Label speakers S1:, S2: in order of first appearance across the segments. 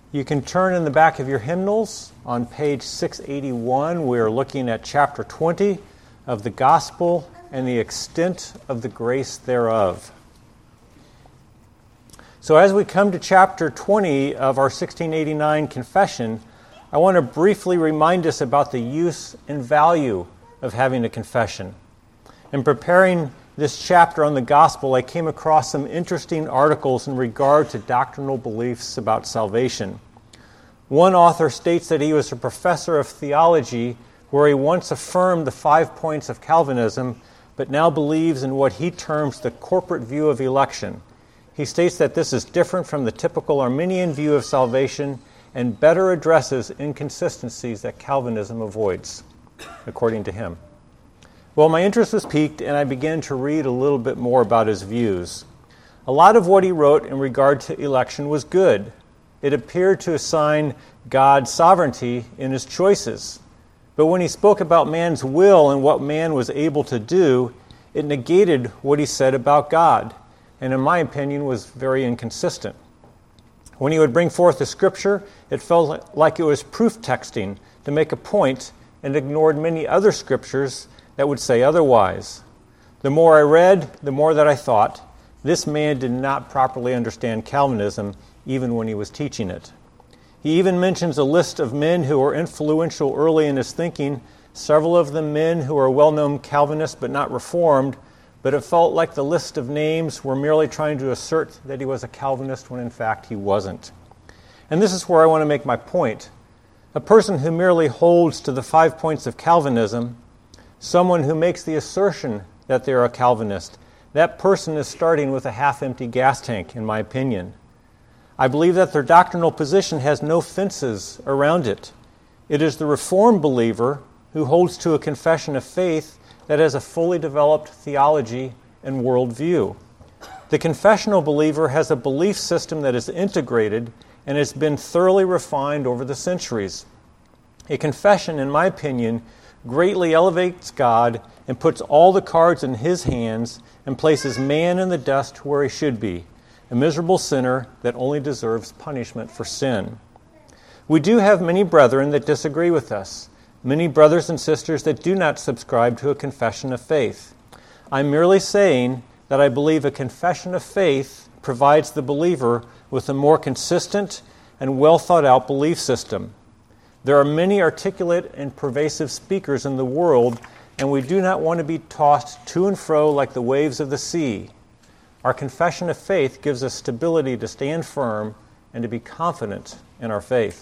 S1: You can turn in the back of your hymnals on page 681. We are looking at chapter 20 of the Gospel and the extent of the grace thereof. So as we come to chapter 20 of our 1689 confession, I want to briefly remind us about the use and value of having a confession. In preparing this chapter on the gospel, I came across some interesting articles in regard to doctrinal beliefs about salvation. One author states that he was a professor of theology where he once affirmed the 5 points of Calvinism, but now believes in what he terms the corporate view of election. He states that this is different from the typical Arminian view of salvation and better addresses inconsistencies that Calvinism avoids, according to him. Well, my interest was piqued, and I began to read a little bit more about his views. A lot of what he wrote in regard to election was good. It appeared to assign God sovereignty in his choices. But when he spoke about man's will and what man was able to do, it negated what he said about God, and in my opinion was very inconsistent. When he would bring forth a scripture, it felt like it was proof texting to make a point and ignored many other scriptures that would say otherwise. The more I read, the more that I thought, this man did not properly understand Calvinism even when he was teaching it. He even mentions a list of men who were influential early in his thinking, several of them men who are well-known Calvinists but not Reformed, but it felt like the list of names were merely trying to assert that he was a Calvinist when in fact he wasn't. And this is where I want to make my point. A person who merely holds to the 5 points of Calvinism, someone who makes the assertion that they're a Calvinist, that person is starting with a half-empty gas tank, in my opinion. I believe that their doctrinal position has no fences around it. It is the Reformed believer who holds to a confession of faith that has a fully developed theology and worldview. The confessional believer has a belief system that is integrated and has been thoroughly refined over the centuries. A confession, in my opinion, greatly elevates God and puts all the cards in his hands and places man in the dust where he should be, a miserable sinner that only deserves punishment for sin. We do have many brethren that disagree with us, many brothers and sisters that do not subscribe to a confession of faith. I'm merely saying that I believe a confession of faith provides the believer with a more consistent and well-thought-out belief system. There are many articulate and pervasive speakers in the world, and we do not want to be tossed to and fro like the waves of the sea. Our confession of faith gives us stability to stand firm and to be confident in our faith.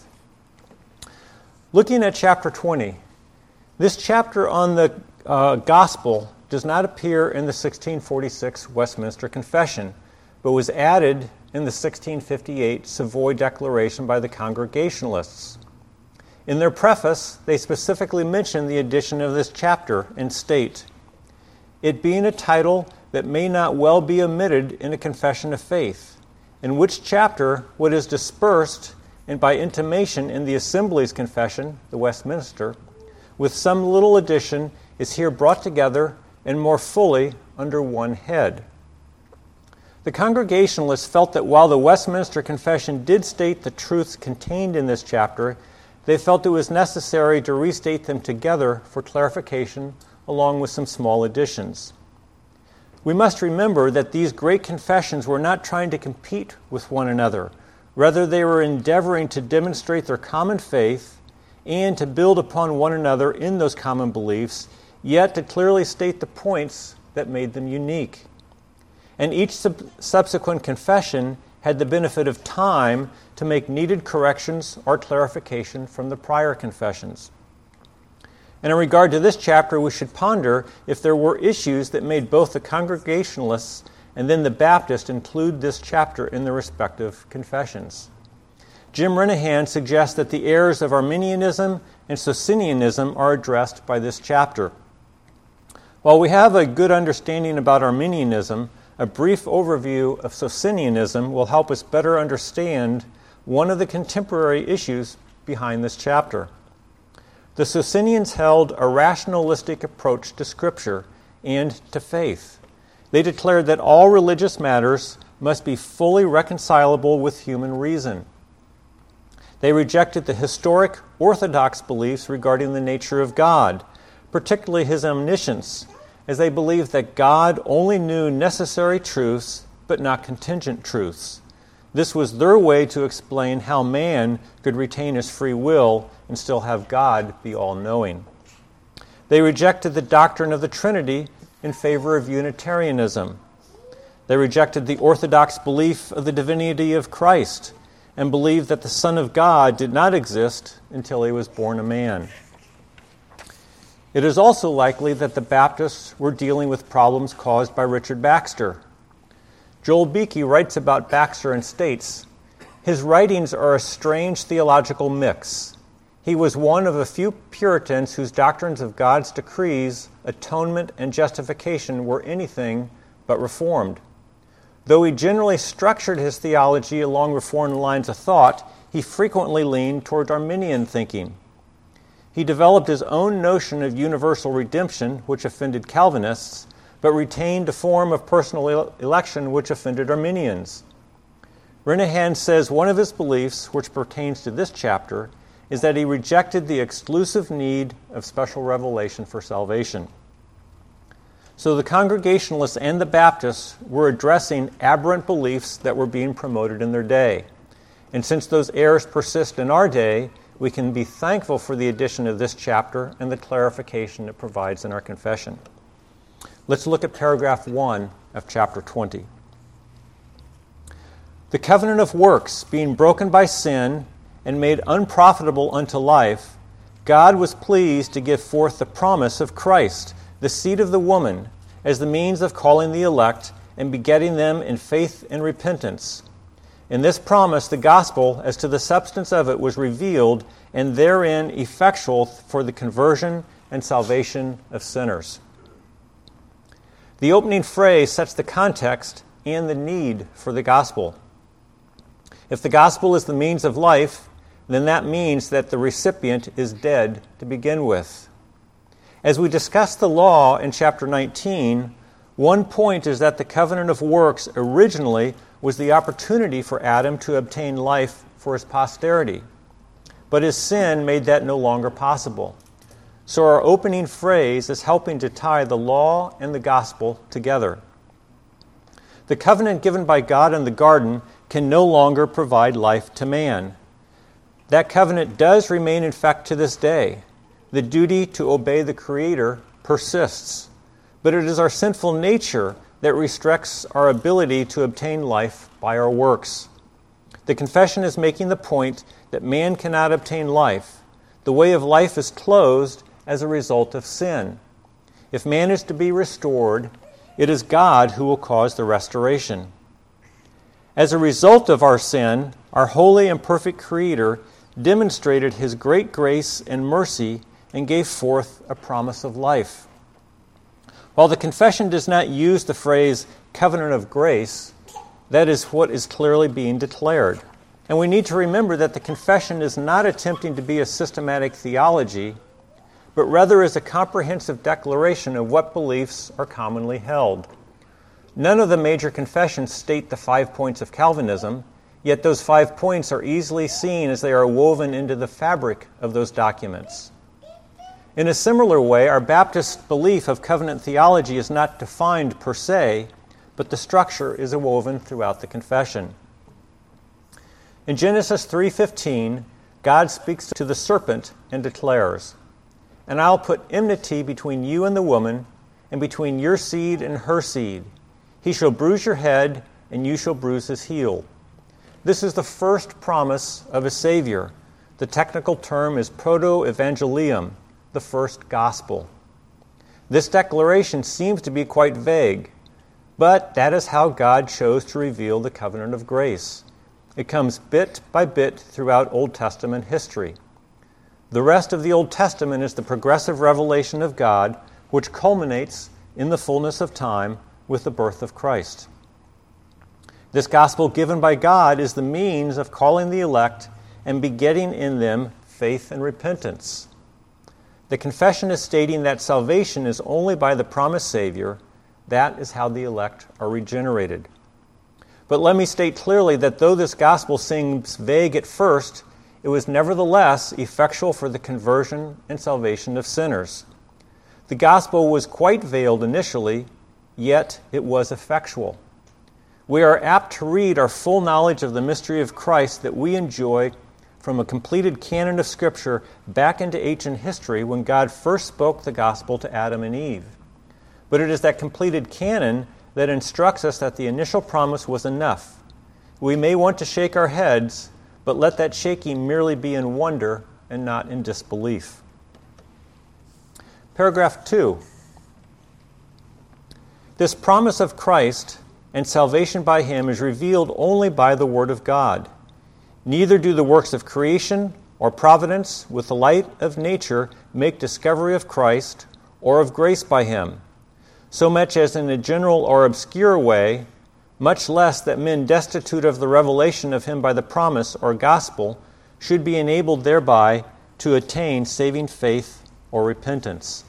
S1: Looking at chapter 20, this chapter on the gospel does not appear in the 1646 Westminster Confession, but was added in the 1658 Savoy Declaration by the Congregationalists. In their preface, they specifically mention the addition of this chapter and state, "It being a title that may not well be omitted in a confession of faith, in which chapter what is dispersed and by intimation in the Assembly's confession, the Westminster, with some little addition is here brought together and more fully under one head." The Congregationalists felt that while the Westminster Confession did state the truths contained in this chapter, they felt it was necessary to restate them together for clarification along with some small additions. We must remember that these great confessions were not trying to compete with one another. Rather, they were endeavoring to demonstrate their common faith and to build upon one another in those common beliefs, yet to clearly state the points that made them unique. And each subsequent confession had the benefit of time to make needed corrections or clarification from the prior confessions. And in regard to this chapter, we should ponder if there were issues that made both the Congregationalists and then the Baptists include this chapter in their respective confessions. Jim Renihan suggests that the errors of Arminianism and Socinianism are addressed by this chapter. While we have a good understanding about Arminianism, a brief overview of Socinianism will help us better understand one of the contemporary issues behind this chapter. The Socinians held a rationalistic approach to Scripture and to faith. They declared that all religious matters must be fully reconcilable with human reason. They rejected the historic Orthodox beliefs regarding the nature of God, particularly his omniscience, as they believed that God only knew necessary truths but not contingent truths. This was their way to explain how man could retain his free will and still have God be all-knowing. They rejected the doctrine of the Trinity in favor of Unitarianism. They rejected the Orthodox belief of the divinity of Christ and believed that the Son of God did not exist until he was born a man. It is also likely that the Baptists were dealing with problems caused by Richard Baxter. Joel Beeke writes about Baxter and states, "His writings are a strange theological mix. He was one of a few Puritans whose doctrines of God's decrees, atonement, and justification were anything but Reformed. Though he generally structured his theology along Reformed lines of thought, he frequently leaned toward Arminian thinking. He developed his own notion of universal redemption, which offended Calvinists, but retained a form of personal election which offended Arminians. Renehan says one of his beliefs, which pertains to this chapter, is that he rejected the exclusive need of special revelation for salvation." So the Congregationalists and the Baptists were addressing aberrant beliefs that were being promoted in their day. And since those errors persist in our day, we can be thankful for the addition of this chapter and the clarification it provides in our confession. Let's look at paragraph 1 of chapter 20. "The covenant of works being broken by sin and made unprofitable unto life, God was pleased to give forth the promise of Christ, the seed of the woman, as the means of calling the elect and begetting them in faith and repentance. In this promise the gospel, as to the substance of it, was revealed, and therein effectual for the conversion and salvation of sinners." The opening phrase sets the context and the need for the gospel. If the gospel is the means of life, then that means that the recipient is dead to begin with. As we discussed the law in chapter 19, one point is that the covenant of works originally was the opportunity for Adam to obtain life for his posterity. But his sin made that no longer possible. So our opening phrase is helping to tie the law and the gospel together. The covenant given by God in the garden can no longer provide life to man. That covenant does remain in effect to this day. The duty to obey the Creator persists, but it is our sinful nature that restricts our ability to obtain life by our works. The confession is making the point that man cannot obtain life. The way of life is closed as a result of sin. If man is to be restored, it is God who will cause the restoration. As a result of our sin, our holy and perfect Creator demonstrated his great grace and mercy and gave forth a promise of life. While the confession does not use the phrase covenant of grace, that is what is clearly being declared. And we need to remember that the confession is not attempting to be a systematic theology, but rather is a comprehensive declaration of what beliefs are commonly held. None of the major confessions state the 5 points of Calvinism, yet those 5 points are easily seen as they are woven into the fabric of those documents. In a similar way, our Baptist belief of covenant theology is not defined per se, but the structure is woven throughout the confession. In Genesis 3:15, God speaks to the serpent and declares, "And I'll put enmity between you and the woman, and between your seed and her seed. He shall bruise your head, and you shall bruise his heel." This is the first promise of a Savior. The technical term is proto-evangelium, the first gospel. This declaration seems to be quite vague, but that is how God chose to reveal the covenant of grace. It comes bit by bit throughout Old Testament history. The rest of the Old Testament is the progressive revelation of God, which culminates in the fullness of time with the birth of Christ. This gospel given by God is the means of calling the elect and begetting in them faith and repentance. The confession is stating that salvation is only by the promised Savior. That is how the elect are regenerated. But let me state clearly that though this gospel seems vague at first, it was nevertheless effectual for the conversion and salvation of sinners. The gospel was quite veiled initially, yet it was effectual. We are apt to read our full knowledge of the mystery of Christ that we enjoy from a completed canon of Scripture back into ancient history when God first spoke the gospel to Adam and Eve. But it is that completed canon that instructs us that the initial promise was enough. We may want to shake our heads, but let that shaking merely be in wonder and not in disbelief. Paragraph 2. This promise of Christ and salvation by Him is revealed only by the Word of God. Neither do the works of creation or providence with the light of nature make discovery of Christ or of grace by Him, so much as in a general or obscure way, much less that men destitute of the revelation of Him by the promise or gospel should be enabled thereby to attain saving faith or repentance.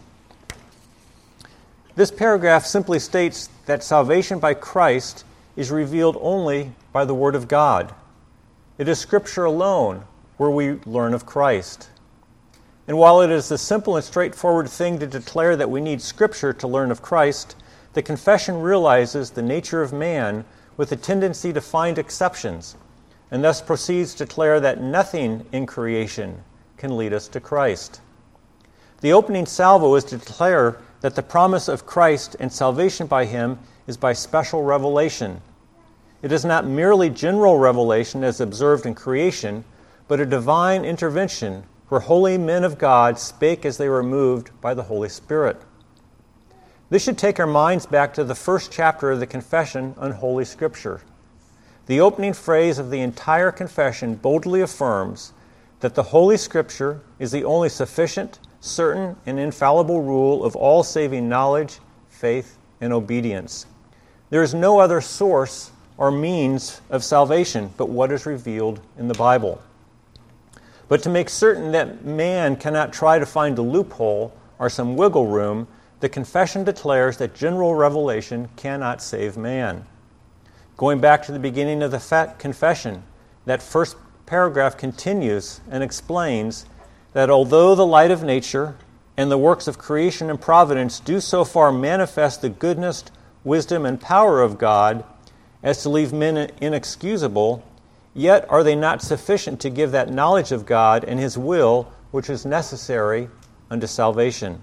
S1: This paragraph simply states that salvation by Christ is revealed only by the Word of God. It is Scripture alone where we learn of Christ. And while it is a simple and straightforward thing to declare that we need Scripture to learn of Christ, the confession realizes the nature of man with a tendency to find exceptions, and thus proceeds to declare that nothing in creation can lead us to Christ. The opening salvo is to declare that the promise of Christ and salvation by Him is by special revelation. It is not merely general revelation as observed in creation, but a divine intervention where holy men of God spake as they were moved by the Holy Spirit. This should take our minds back to the first chapter of the Confession on Holy Scripture. The opening phrase of the entire confession boldly affirms that the Holy Scripture is the only sufficient, certain, and infallible rule of all saving knowledge, faith, and obedience. There is no other source or means of salvation but what is revealed in the Bible. But to make certain that man cannot try to find a loophole or some wiggle room, the confession declares that general revelation cannot save man. Going back to the beginning of the confession, that first paragraph continues and explains that although the light of nature and the works of creation and providence do so far manifest the goodness, wisdom, and power of God as to leave men inexcusable, yet are they not sufficient to give that knowledge of God and His will which is necessary unto salvation.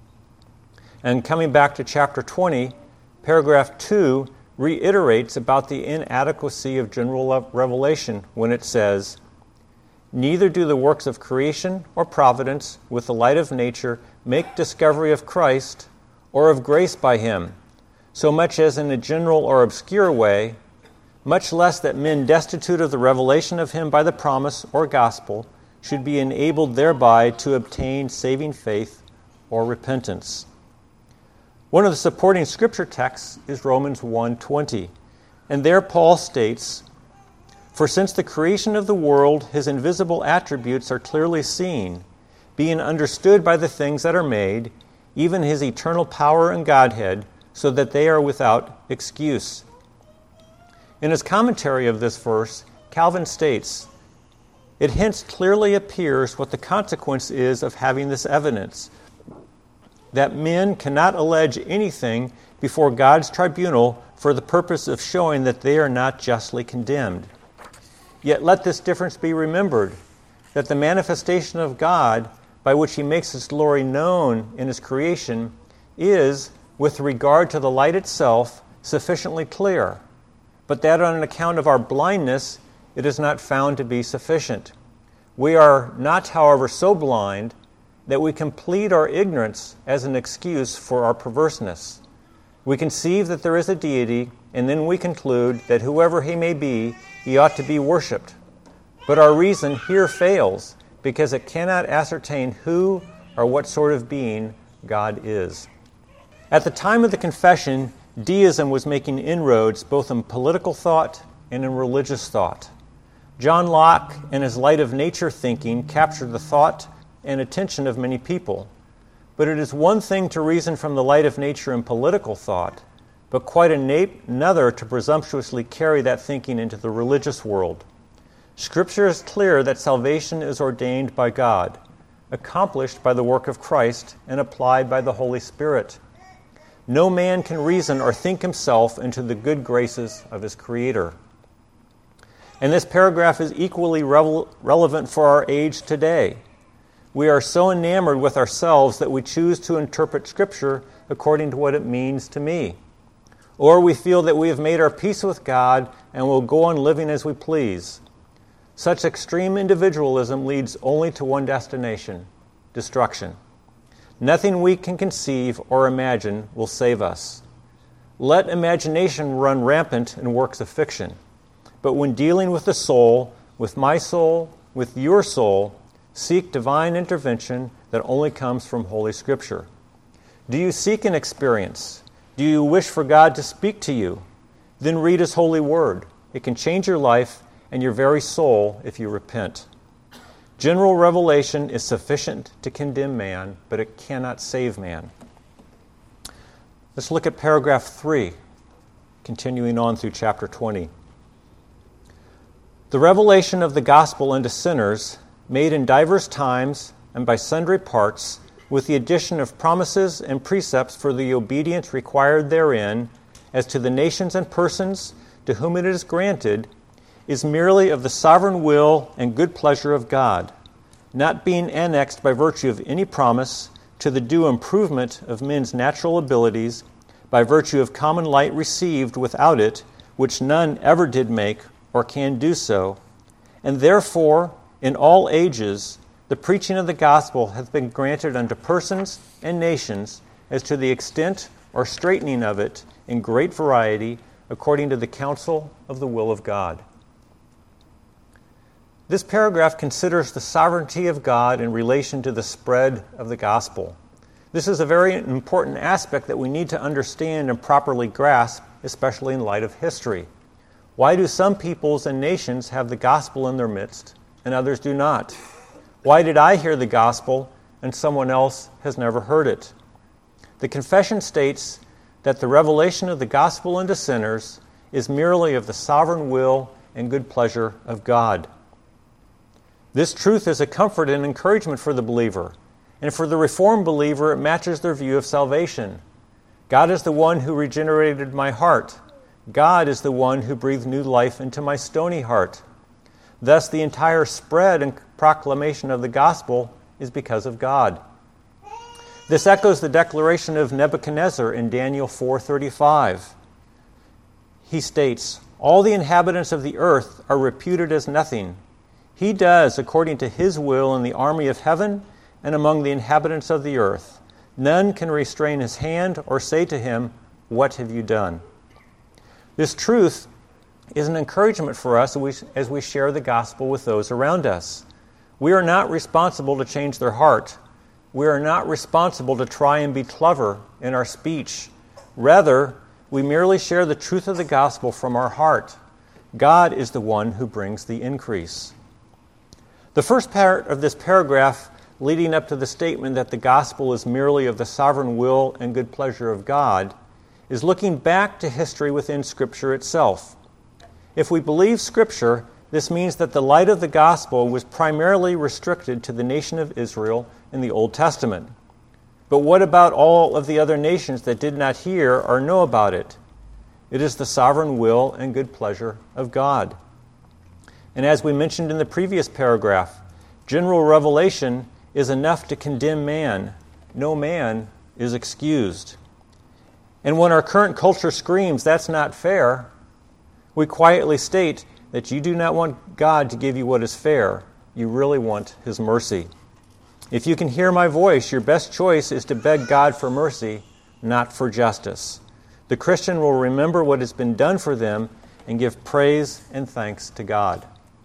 S1: And coming back to chapter 20, paragraph 2 reiterates about the inadequacy of general revelation when it says, "Neither do the works of creation or providence with the light of nature make discovery of Christ or of grace by Him, so much as in a general or obscure way, much less that men destitute of the revelation of Him by the promise or gospel should be enabled thereby to obtain saving faith or repentance." One of the supporting scripture texts is Romans 1:20, and there Paul states, "For since the creation of the world His invisible attributes are clearly seen, being understood by the things that are made, even His eternal power and Godhead, so that they are without excuse." In his commentary of this verse, Calvin states, "It hence clearly appears what the consequence is of having this evidence, that men cannot allege anything before God's tribunal for the purpose of showing that they are not justly condemned. Yet let this difference be remembered, that the manifestation of God, by which He makes His glory known in His creation, is, with regard to the light itself, sufficiently clear, but that on account of our blindness it is not found to be sufficient. We are not, however, so blind that we can plead our ignorance as an excuse for our perverseness. We conceive that there is a deity, and then we conclude that whoever He may be, He ought to be worshipped. But our reason here fails, because it cannot ascertain who or what sort of being God is." At the time of the confession, deism was making inroads both in political thought and in religious thought. John Locke and his light of nature thinking captured the thought and attention of many people. But it is one thing to reason from the light of nature in political thought, but quite another to presumptuously carry that thinking into the religious world. Scripture is clear that salvation is ordained by God, accomplished by the work of Christ, and applied by the Holy Spirit. No man can reason or think himself into the good graces of his Creator. And this paragraph is equally relevant for our age today. We are so enamored with ourselves that we choose to interpret Scripture according to what it means to me. Or we feel that we have made our peace with God and will go on living as we please. Such extreme individualism leads only to one destination: destruction. Nothing we can conceive or imagine will save us. Let imagination run rampant in works of fiction. But when dealing with the soul, with my soul, with your soul, seek divine intervention that only comes from Holy Scripture. Do you seek an experience? Do you wish for God to speak to you? Then read His holy word. It can change your life and your very soul if you repent. General revelation is sufficient to condemn man, but it cannot save man. Let's look at paragraph 3, continuing on through chapter 20. The revelation of the gospel unto sinners, made in divers times and by sundry parts, with the addition of promises and precepts for the obedience required therein, as to the nations and persons to whom it is granted, is merely of the sovereign will and good pleasure of God, not being annexed by virtue of any promise to the due improvement of men's natural abilities, by virtue of common light received without it, which none ever did make or can do so. And therefore, in all ages, the preaching of the gospel hath been granted unto persons and nations as to the extent or straightening of it in great variety, according to the counsel of the will of God. This paragraph considers the sovereignty of God in relation to the spread of the gospel. This is a very important aspect that we need to understand and properly grasp, especially in light of history. Why do some peoples and nations have the gospel in their midst and others do not? Why did I hear the gospel and someone else has never heard it? The confession states that the revelation of the gospel unto sinners is merely of the sovereign will and good pleasure of God. This truth is a comfort and encouragement for the believer, and for the Reformed believer it matches their view of salvation. God is the one who regenerated my heart. God is the one who breathed new life into my stony heart. Thus the entire spread and proclamation of the gospel is because of God. This echoes the declaration of Nebuchadnezzar in Daniel 4:35. He states, "All the inhabitants of the earth are reputed as nothing. He does according to his will in the army of heaven and among the inhabitants of the earth. None can restrain his hand or say to him, 'What have you done?'" This truth is an encouragement for us as we share the gospel with those around us. We are not responsible to change their heart. We are not responsible to try and be clever in our speech. Rather, we merely share the truth of the gospel from our heart. God is the one who brings the increase. The first part of this paragraph, leading up to the statement that the gospel is merely of the sovereign will and good pleasure of God, is looking back to history within Scripture itself. If we believe Scripture, this means that the light of the gospel was primarily restricted to the nation of Israel in the Old Testament. But what about all of the other nations that did not hear or know about it? It is the sovereign will and good pleasure of God. And as we mentioned in the previous paragraph, general revelation is enough to condemn man. No man is excused. And when our current culture screams, "That's not fair," we quietly state that you do not want God to give you what is fair. You really want His mercy. If you can hear my voice, your best choice is to beg God for mercy, not for justice. The Christian will remember what has been done for them and give praise and thanks to God.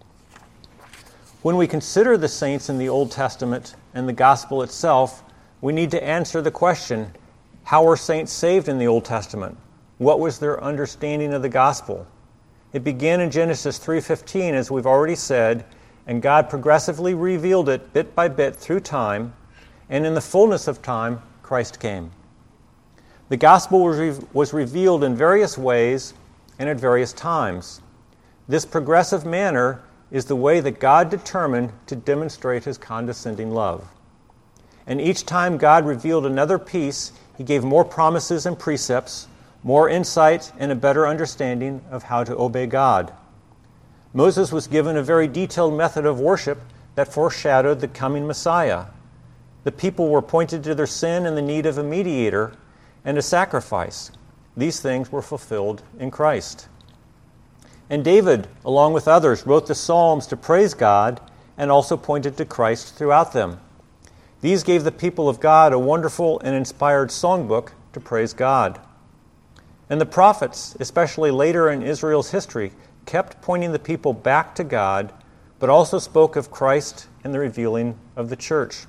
S1: When we consider the saints in the Old Testament and the gospel itself, we need to answer the question, how were saints saved in the Old Testament? What was their understanding of the gospel? It began in Genesis 3:15, as we've already said, and God progressively revealed it bit by bit through time, and in the fullness of time, Christ came. The gospel was revealed in various ways and at various times. This progressive manner is the way that God determined to demonstrate his condescending love. And each time God revealed another piece, he gave more promises and precepts, more insight and a better understanding of how to obey God. Moses was given a very detailed method of worship that foreshadowed the coming Messiah. The people were pointed to their sin and the need of a mediator and a sacrifice. These things were fulfilled in Christ. And David, along with others, wrote the Psalms to praise God and also pointed to Christ throughout them. These gave the people of God a wonderful and inspired songbook to praise God. And the prophets, especially later in Israel's history, kept pointing the people back to God, but also spoke of Christ and the revealing of the church.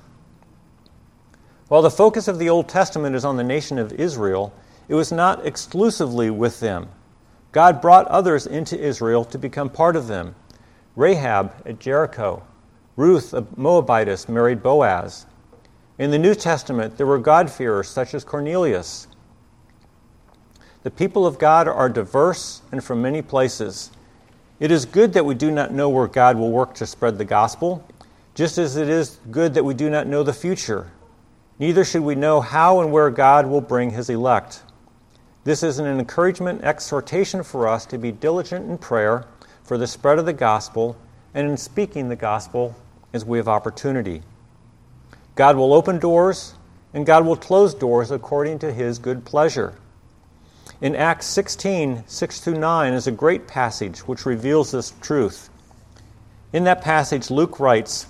S1: While the focus of the Old Testament is on the nation of Israel, it was not exclusively with them. God brought others into Israel to become part of them. Rahab at Jericho, Ruth, a Moabitess, married Boaz. In the New Testament, there were God-fearers such as Cornelius. The people of God are diverse and from many places. It is good that we do not know where God will work to spread the gospel, just as it is good that we do not know the future. Neither should we know how and where God will bring his elect. This is an encouragement, exhortation for us to be diligent in prayer for the spread of the gospel and in speaking the gospel as we have opportunity. God will open doors, and God will close doors according to his good pleasure. In Acts 16, 6-9 is a great passage which reveals this truth. In that passage, Luke writes,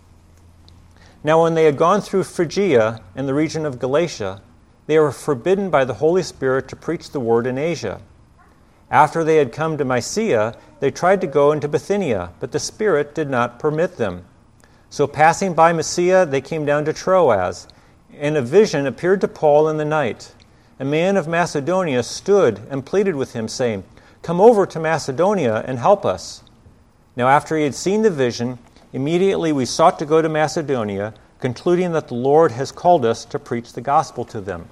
S1: "Now when they had gone through Phrygia and the region of Galatia, they were forbidden by the Holy Spirit to preach the word in Asia. After they had come to Mysia, they tried to go into Bithynia, but the Spirit did not permit them. So passing by Mysia, they came down to Troas, and a vision appeared to Paul in the night. A man of Macedonia stood and pleaded with him, saying, 'Come over to Macedonia and help us.' Now after he had seen the vision, immediately we sought to go to Macedonia, concluding that the Lord has called us to preach the gospel to them."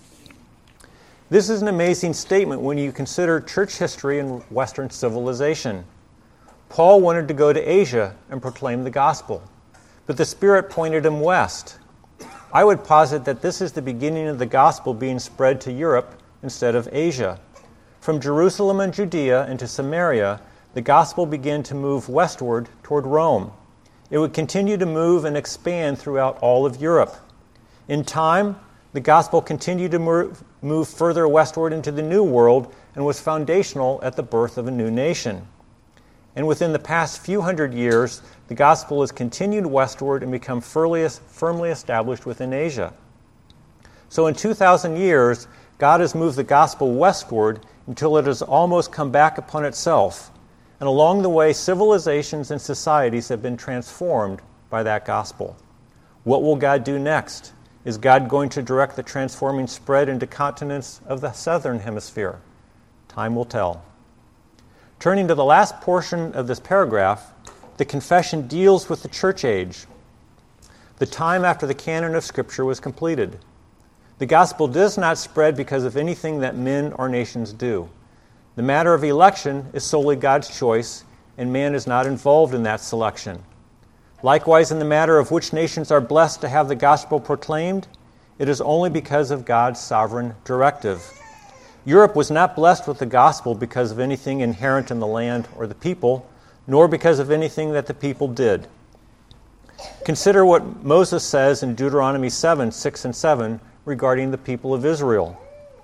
S1: This is an amazing statement when you consider church history and Western civilization. Paul wanted to go to Asia and proclaim the gospel, but the Spirit pointed him west. I would posit that this is the beginning of the gospel being spread to Europe instead of Asia. From Jerusalem and Judea into Samaria, the gospel began to move westward toward Rome. It would continue to move and expand throughout all of Europe. In time, the gospel continued to move further westward into the New World and was foundational at the birth of a new nation. And within the past few hundred years, the gospel has continued westward and become firmly established within Asia. So in 2,000 years, God has moved the gospel westward until it has almost come back upon itself. And along the way, civilizations and societies have been transformed by that gospel. What will God do next? Is God going to direct the transforming spread into continents of the southern hemisphere? Time will tell. Turning to the last portion of this paragraph, the confession deals with the church age, the time after the canon of Scripture was completed. The gospel does not spread because of anything that men or nations do. The matter of election is solely God's choice, and man is not involved in that selection. Likewise, in the matter of which nations are blessed to have the gospel proclaimed, it is only because of God's sovereign directive. Europe was not blessed with the gospel because of anything inherent in the land or the people, nor because of anything that the people did. Consider what Moses says in Deuteronomy 7, 6 and 7 regarding the people of Israel.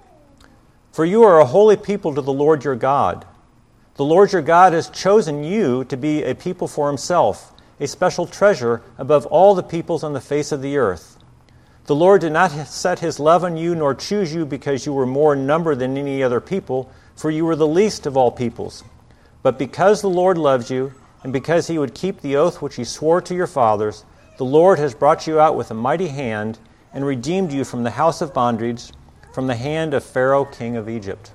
S1: "For you are a holy people to the Lord your God. The Lord your God has chosen you to be a people for himself, a special treasure above all the peoples on the face of the earth. The Lord did not set his love on you nor choose you because you were more in number than any other people, for you were the least of all peoples. But because the Lord loves you, and because he would keep the oath which he swore to your fathers, the Lord has brought you out with a mighty hand and redeemed you from the house of bondage, from the hand of Pharaoh, king of Egypt."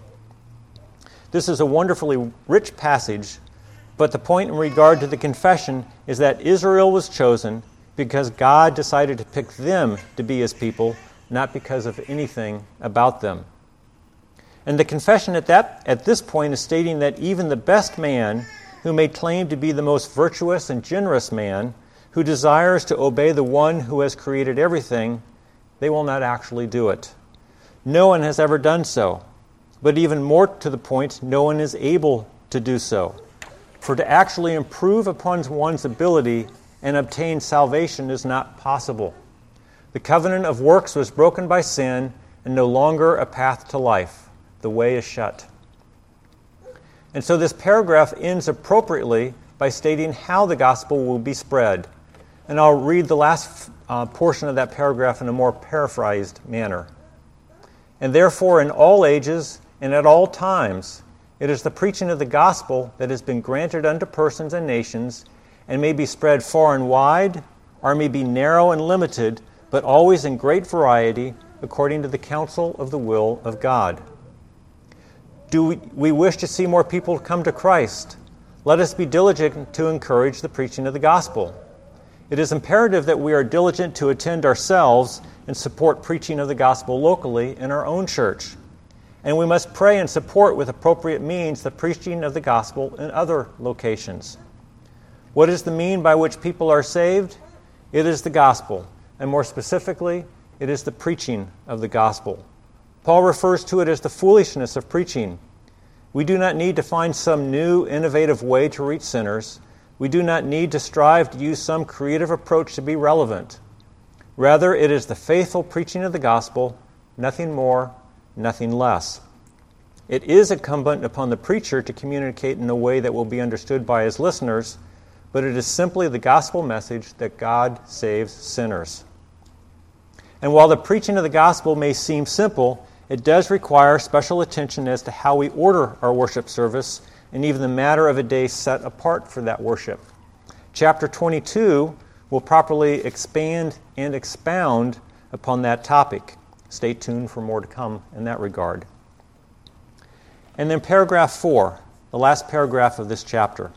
S1: This is a wonderfully rich passage, but the point in regard to the confession is that Israel was chosen because God decided to pick them to be his people, not because of anything about them. And the confession at this point is stating that even the best man who may claim to be the most virtuous and generous man, who desires to obey the one who has created everything, they will not actually do it. No one has ever done so. But even more to the point, no one is able to do so. For to actually improve upon one's ability and obtain salvation is not possible. The covenant of works was broken by sin and no longer a path to life. The way is shut. And so this paragraph ends appropriately by stating how the gospel will be spread. And I'll read the last portion of that paragraph in a more paraphrased manner. And therefore, in all ages and at all times, it is the preaching of the gospel that has been granted unto persons and nations, and may be spread far and wide, or may be narrow and limited, but always in great variety, according to the counsel of the will of God. Do we wish to see more people come to Christ? Let us be diligent to encourage the preaching of the gospel. It is imperative that we are diligent to attend ourselves and support preaching of the gospel locally in our own church. And we must pray and support with appropriate means the preaching of the gospel in other locations. What is the mean by which people are saved? It is the gospel, and more specifically, it is the preaching of the gospel. Paul refers to it as the foolishness of preaching. We do not need to find some new, innovative way to reach sinners. We do not need to strive to use some creative approach to be relevant. Rather, it is the faithful preaching of the gospel, nothing more, nothing less. It is incumbent upon the preacher to communicate in a way that will be understood by his listeners, but it is simply the gospel message that God saves sinners. And while the preaching of the gospel may seem simple, it does require special attention as to how we order our worship service and even the matter of a day set apart for that worship. Chapter 22 will properly expand and expound upon that topic. Stay tuned for more to come in that regard. And then paragraph 4, the last paragraph of this chapter.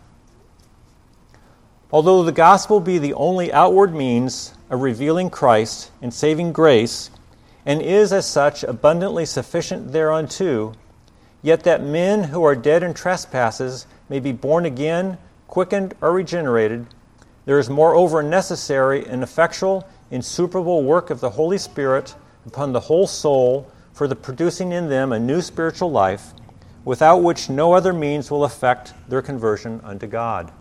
S1: Although the gospel be the only outward means of revealing Christ and saving grace, and is as such abundantly sufficient thereunto, yet that men who are dead in trespasses may be born again, quickened, or regenerated, there is moreover necessary an effectual, insuperable work of the Holy Spirit upon the whole soul for the producing in them a new spiritual life, without which no other means will effect their conversion unto God.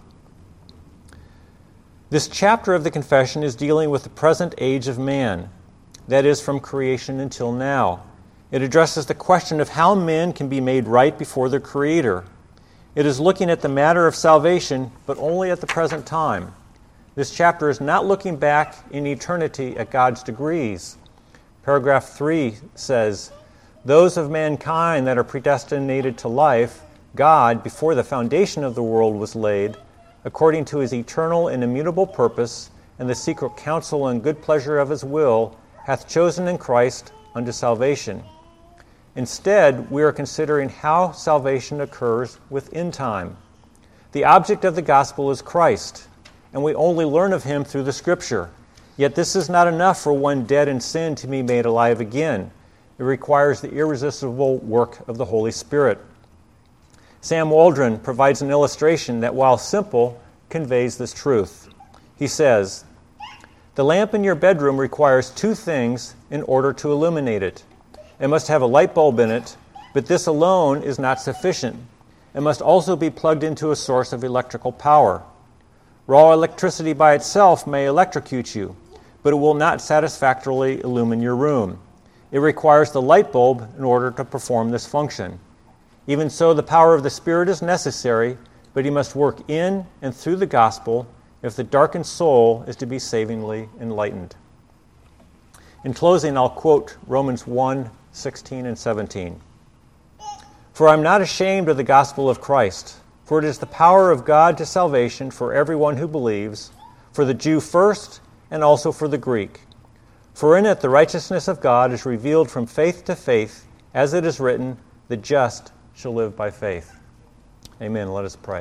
S1: This chapter of the confession is dealing with the present age of man, that is, from creation until now. It addresses the question of how men can be made right before their Creator. It is looking at the matter of salvation, but only at the present time. This chapter is not looking back in eternity at God's degrees. Paragraph 3 says, "Those of mankind that are predestinated to life, God, before the foundation of the world was laid, according to his eternal and immutable purpose, and the secret counsel and good pleasure of his will, hath chosen in Christ unto salvation." Instead, we are considering how salvation occurs within time. The object of the gospel is Christ, and we only learn of him through the Scripture. Yet this is not enough for one dead in sin to be made alive again. It requires the irresistible work of the Holy Spirit. Sam Waldron provides an illustration that, while simple, conveys this truth. He says, "The lamp in your bedroom requires two things in order to illuminate it. It must have a light bulb in it, but this alone is not sufficient. It must also be plugged into a source of electrical power. Raw electricity by itself may electrocute you, but it will not satisfactorily illumine your room. It requires the light bulb in order to perform this function. Even so, the power of the Spirit is necessary, but he must work in and through the gospel if the darkened soul is to be savingly enlightened." In closing, I'll quote Romans 1:16 and 17. "For I am not ashamed of the gospel of Christ, for it is the power of God to salvation for everyone who believes, for the Jew first, and also for the Greek. For in it the righteousness of God is revealed from faith to faith, as it is written, the just shall live by faith." Amen. Let us pray.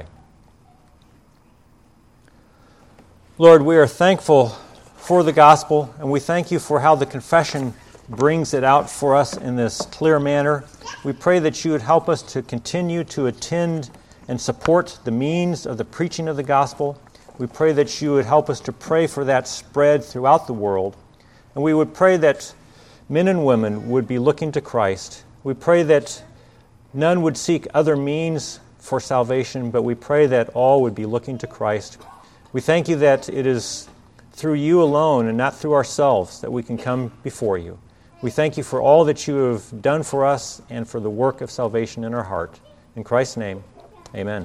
S1: Lord, we are thankful for the gospel, and we thank you for how the confession brings it out for us in this clear manner. We pray that you would help us to continue to attend and support the means of the preaching of the gospel. We pray that you would help us to pray for that spread throughout the world. And we would pray that men and women would be looking to Christ. We pray that none would seek other means for salvation, but we pray that all would be looking to Christ. We thank you that it is through you alone and not through ourselves that we can come before you. We thank you for all that you have done for us and for the work of salvation in our heart. In Christ's name, amen.